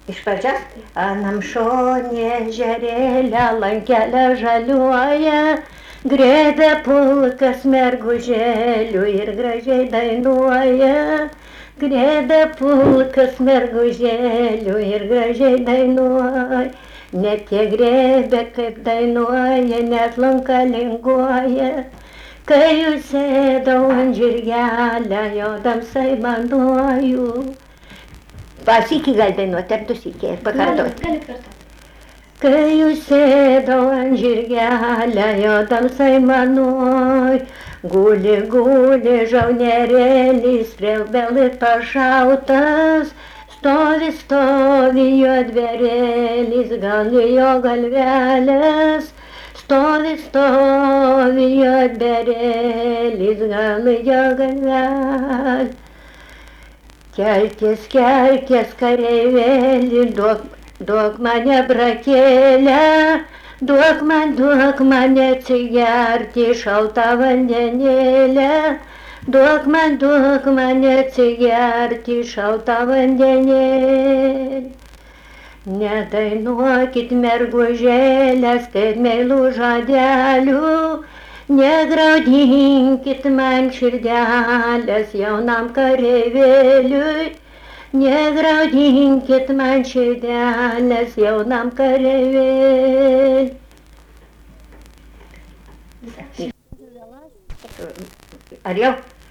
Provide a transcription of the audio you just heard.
Iš pradžios anam šonė žerėlę lankelę žaliuoja, grėbė pulkas mergužėlių ir gražiai dainuoja. Grėbė pulkas mergužėlių ir gražiai dainuoja. Net tie grėbė kaip dainuoja, net lanka linguoja. Kai jūs sėdau ant žirgelę, jo tamsai banduoju. Sykį gal dainuoti, ar du sykį, ir pakartoti. Galit kartoti. Kai jūs sėdau ant žirgelę, jo tamsai manoj, guli, guli žaunerėlis, prie belit pašautas, stovi, stovi juodverėlis, gal jo galvelės, stovi, stovi juodverėlis, gal jo galvelės. Kelkis, kelkis, kareivėli, duok mane brakėlę, duok man atsigerti šaltą vandenėlę, duok man atsigerti šaltą vandenėlį. Nedainuokit mergužėlės, kaip meilų žodelių, negraudinkit man širdelės jaunam kareivėliui, negraudinkit man širdelės jaunam kareivėliui. Ar jau?